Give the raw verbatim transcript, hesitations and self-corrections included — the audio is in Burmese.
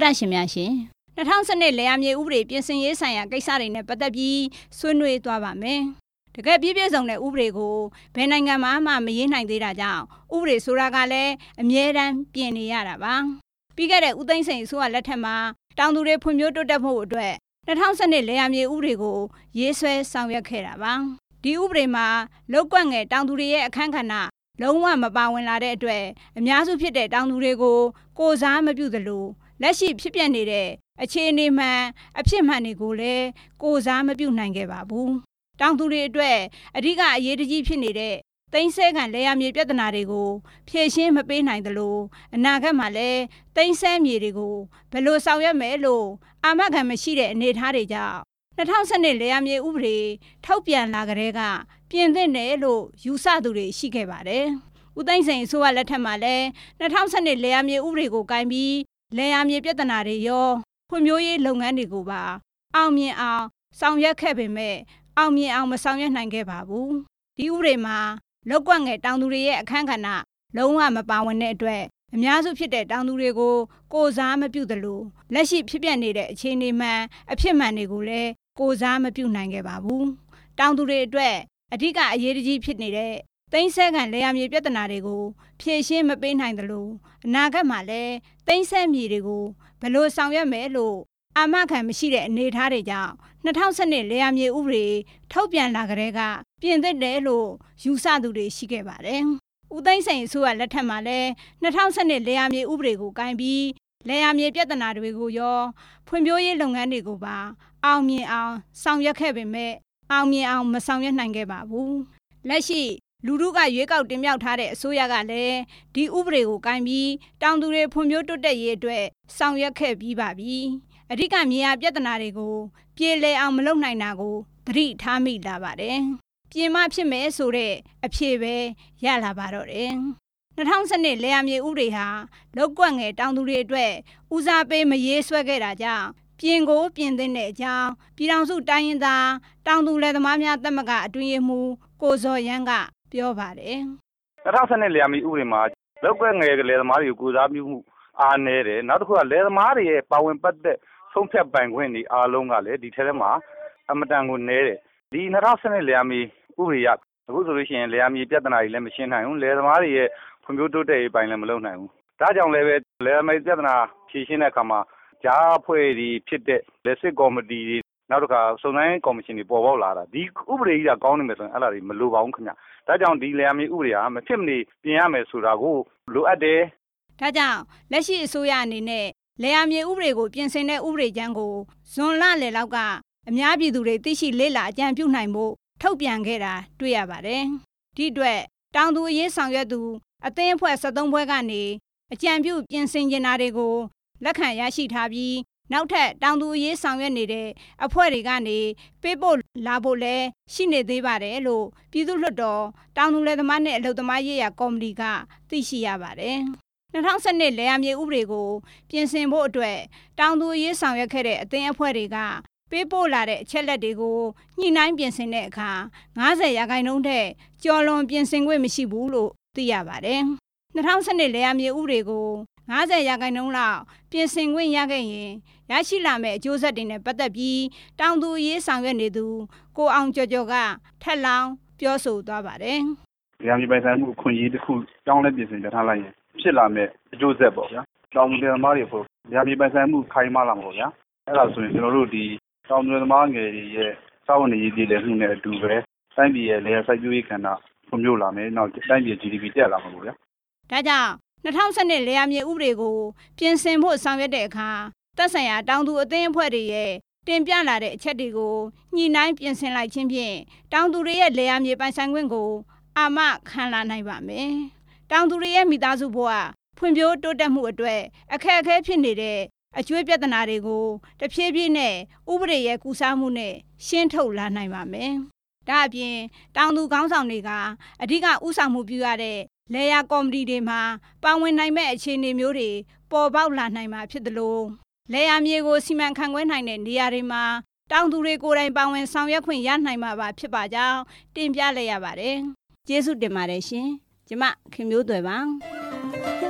တာရှင်များရှင်၂၀၁၂လယ်ယာမြေဥပဒေပြင်ဆင်ရေးဆိုင်ရာကိစ္စတွေနဲ့ပတ်သက်ပြီးဆွေးနွေးသွားပါမယ်တကယ်ပြည့်ပြည့်စုံတဲ့ဥပဒေကိုဘယ်နိုင်ငံမှမှမရေးနိုင်သေးတာကြောင့်ဥပဒေဆိုတာကလည်းအမြဲတမ်းပြင်နေရတာပါပြီးခဲ့တဲ့ဦးသိန်းစိန်အစိုးရလက်ထက်မှာတောင်သူတွေဖွံ့ဖြိုးတိုးတက်ဖို့အတွက်၂၀၁၂လယ်ယာမြေဥပဒေကိုရေးဆွဲဆောင်ရွက်ခဲ့တာပါဒီဥပဒေမှာလုပ်ကွက်ငယ်တောင်သူတွေရဲ့အခန်းကဏ္ဍလုံးဝမပါဝင်လာတဲ့အတွက်အများစုဖြစ်တဲ့တောင်သူတွေကိုကိုယ်စားမပြုသလိုလက်ရှိဖြစ်ပျက်နေတဲ့အခြေအနေမှန်အဖြစ်မှန်တွေကိုလည်းကိုယ်စားမပြုနိုင်ခဲ့ပါဘူးတောင်သူတွေအတွက်အဓိကအရေးကြီးဖြစ်နေတဲ့သိမ်းဆည်းခံလယ်ယာမြေပြဿနာတွေကိုဖြေရှင်းမပေးနိုင်သလိုအနာဂတ်မှာလည်းသိမ်းဆည်းမြေတွေကိုဘယ်လိုဆောင်ရွက်မယ်လို့အာမခံမရှိတဲ့အနေအထားတွေကြောင့်၂၀၁၂လယ်ယာမြေဥပဒေထုတ်ပြန်လာကြတဲ့ကပြင်သင့်တယ်လို့ယူဆသူတွေရှိခဲ့ပါတယ်ဦးသိန်းစိန်အစိုးရလက်ထက်မှာလည်း၂၀၁၂လယ်ယာမြေဥပဒေကိုကိုင်ပြီးလယ်ယာမြေပြဿနာတွေရောဖွံ့ဖြိုးရေးလုပ်ငန်းတွေကိုပါအောင်မြင်အောင်ဆောင်ရွက်ခဲ့ပေမဲ့အောင်မြင်အောင်မဆောင်ရွက်နိုင်ခဲ့ပါဘူးဒီဥပဒေမှာလုပ်ကွက်ငယ်တောင်သူတွေရဲ့အခန်းကဏ္ဍလုံးဝမပါဝင်တဲ့အတွက်အများစုဖြစ်တဲ့တောင်သူတွေကိုကိုယ်စားမပြုသလိုလက်ရှိဖြစ်ပျက်နေတဲ့အခြေအနေမှန်အဖြစ်မှန်တွေကိုလည်းကိုယ်စားမပြုနိုင်ခဲ့ပါဘူးတောင်သူတွေအတွက်အဓိကအရေးကြီးဖြစ်နေတဲ့သိမ်းဆည်းခံလယ်ယာမြေပြဿနာတွေကိုဖြေရှင်းမပေးနိုင်သလိုအနာဂတ်မှာလည်းသိမ်းဆည်းမြေတွေကိုဘယ်လိုဆောင်ရွက်မယ်လို့အာမခံမရှိတဲ့အနေအထားတွေကြောင့်၂၀၁၂လယ်ယာမြေဥပဒေထုတ်ပြန်လာကြတဲ့ကပြင်သစ်တယ်လို့ယူဆသူတွေရှိခဲ့ပါတယ်။ဦးသိန်းစိန်အစိုးရလက်ထက်မှာလည်း၂၀၁၂လယ်ယာမြေဥပဒေကိုကိုင်ပြီးလယ်ယာမြေပြဿနာတွေကိုရောဖွံ့ဖြိုးရေးလုပ်ငန်းတွေကိုပါအောင်မြင်အောင်ဆောင်ရွက်ခဲ့ပေမဲ့အောင်မြင်အောင်မဆောင်ရွက်နိုင်ခဲ့ပါဘူး။လက်ရှိလူထုကရွေးကောက်တင်မြှောက်ထားတဲ့အစိုးရကလည်းဒီဥပဒေကိုကိုင်ပြီးတောင်သူတွေဖွံ့ဖြိုးတိုးတက်ရေးအတွက်ဆောင်ရွက်ခဲ့ပြီးပါပြီ။အဓိကမြေယာပြဿနာတွေကိုပြေလည်အောင်မလုပ်နိုင်တာကိုသတိထားမိလာပါတယ်။ပြင်မဖြစ်မယ်ဆိုတဲ့အဖြေပဲရလာပါတော့တယ်။၂၀၁၂လယ်ယာမြေဥပဒေဟာလုပ်ကွက်ငယ်တောင်သူတွေအတွက်ဦးစားပေးမရေးဆွဲခဲ့တာကြောင့်ပြင်ကိုပြင်သင့်တဲ့အကြောင်းပြည်ထောင်စုတိုင်းရင်းသားတောင်သူလယ်သမားများသမဂ္ဂအတွင်းရေးမှူးကိုဇော်ရမ်းကပြောပါတယ်၂၀၁၂လယ်ယာမြေဥပဒေမှာလုပ်ကွက်ငယ်လယ်သမားတွေကိုကိုယ်စားပြုမှုအားနည်းတယ်နောက်တစ်ခုကလယ်သမားတွေရဲ့ပါဝင်ပတ်သက်ဆုံးဖြတ်ပိုင်ခွင့်တွေအားလုံးကလည်းဒီထဲထဲမှာအမတန်ကိုနည်းတယ်ဒီ၂၀၁၂လယ်ယာမြေဥပဒေရအခုဆိုလို့ရှိရင်လယ်ယာမြေပြဿနာတွေလည်းမရှင်းနိုင်ဘူးလယ်သမားတွေရဲ့ဖွံ့ဖြိုးတိုးတက်ရေးပိုင်းလည်းမလုပ်နိုင်ဘူးဒါကြောင့်လည်းပဲလယ်ယာမြေပြဿနာဖြေရှင်းတဲ့အခါမှာကြားအဖွဲ့တွေဖြစ်တဲ့လက်စစ်ကော်မတီတွေနောက်တစ်ခါစုံစမ်းကော်မရှင်တွေပေါ်ပေါက်လာတာဒီဥပဒေကြီးကကောင်းနေမယ်ဆိုရင်အဲ့ဒါတွေမလိုပါဘူးခင်ဗျဒါကြောင့်ဒီလယ်ယာမြေဥပဒေဟာမဖြစ်မနေပြင်ရမယ်ဆိုတာကိုလိုအပ်တယ်ဒါကြောင့်လက်ရှိအစိုးရအနေနဲ့လယ်ယာမြေဥပဒေကိုပြင်ဆင်တဲ့ဥပဒေကြမ်းကိုဇွန်လလယ်လောက်ကအများပြည်သူတွေသိရှိလေ့လာအကြံပြုနိုင်ဖို့ထုတ်ပြန်ခဲ့တာတွေ့ရပါတယ်ဒီအတွက်တောင်သူအရေးဆောင်ရွက်သူအသင်းအဖွဲ့၁၃ဖွဲ့ကနေအကြံပြုပြင်ဆင်ကျင်တာတွေကိုလက်ခံရရှိထားပြီးနောက်ထပ်တောင်သူအရေးဆောင်ရွက်နေတဲ့အဖွဲ့တွေကနေပေးပို့လာဖို့လည်းရှိနေသေးပါတယ်လို့ပြည်သူ့လွှတ်တော်တောင်သူလယ်သမားနဲ့အလုပ်သမားရေးရာကော်မတီကသိရှိရပါတယ်၂၀၁၂လယ်ယာမြေဥပဒေကိုပြင်ဆင်ဖို့အတွက်တောင်သူအရေးဆောင်ရွက်ခဲ့တဲ့အသင်းအဖွဲ့တွေကပေးပို့လာတဲ့အချက်လက်တွေကိုညှိနှိုင်းပြင်ဆင်တဲ့အခါ၅၀ရာခိုင်နှုန်းထက်ကျော်လွန်ပြင်ဆင်ခွင့်မရှိဘူးလို့သိရပါတယ်၂၀၁၂လယ်ယာမြေဥပဒေကို၅၀ရာခိုင်နှုန်းလောက်ပြင်ဆင်ခွင့်ရခဲ့ရင်ရရှိလာမယ့်အကျိုးဆက်တွေနဲ့ပတ်သက်ပြီးတောင်သူအရေးဆောင်ရွက်နေသူကိုအောင်ကျော်ကျော်ကထပ်လောင်းပြောဆိုသွားပါတယ်။လယ်ယာမြေပိုင်ဆိုင်မှုအခွင့်အရေးတစ်ခုတောင်းလဲပြင်ဆင်ပြထားလိုက်ရင်ဖြစ်လာမယ့်အကျိုးဆက်ပေါ့ဗျာ။တောင်သူလယ်သမားတွေဖို့လယ်ယာမြေပိုင်ဆိုင်မှုခိုင်မာလာမှာပေါ့ဗျာ။အဲ့ဒါဆိုရင်ကျွန်တော်တို့ဒီတောင်သူလယ်သမားငယ်တွေရဲ့စာဝန်ရေးပြည်လည်မှုနဲ့အတူပဲတိုင်းပြည်ရဲ့လယ်ယာစိုက်ပျိုးရေးကဏ္ဍဖွံ့ဖြိုးလာမယ်။နောက်တိုင်းပြည် ဂျီ ဒီ ပီ တက်လာမှာပေါ့ဗျာ။ဒါကြောင့်၂၀၁၂လယ်ယာမြေဥပဒေကိုပြင်ဆင်ဖို့ဆောင်ရွက်တဲ့အခါသက်ဆိုင်ရာတောင်သူအသင်းအဖွဲ့တွေရဲ့တင်ပြလာတဲ့အချက်တွေကိုညှိနှိုင်းပြင်ဆင်လိုက်ခြင်းဖြင့်တောင်သူတွေရဲ့လယ်ယာမြေပိုင်ဆိုင်ခွင့်ကိုအာမခံလာနိုင်ပါမယ်။တောင်သူတွေရဲ့မိသားစုဘဝဖွံ့ဖြိုးတိုးတက်မှုအတွက်အခက်အခဲဖြစ်နေတဲ့အကျိုးပြဿနာတွေကိုတဖြည်းဖြည်းနဲ့ဥပဒေရဲ့ကူစားမှုနဲ့ရှင်းထုတ်လာနိုင်ပါမယ်။ဒါအပြင်တောင်သူခေါင်းဆောင်တွေကအဓိကဥဆောင်မှုပြုရတဲ့လယ်ယာကော်မတီတွေမှာပါဝင်နိုင်မဲ့အခြေအနေမျိုးတွေပေါ်ပေါက်လာနိုင်မှာဖြစ်သလိုလယ်ယာမြေကိုစီမံခန့်ခွဲနိုင်တဲ့နေရာတွေမှာတောင်သူတွေကိုယ်တိုင်ပါဝင်ဆောင်ရွက်ခွင့်ရနိုင်မှာပါဖြစ်ပါကြောင်းတင်ပြလိုက်ရပါတယ်။ကျေးဇူးတင်ပါတယ်ရှင်။ကျမခင်မျိုးသွယ်ပါ။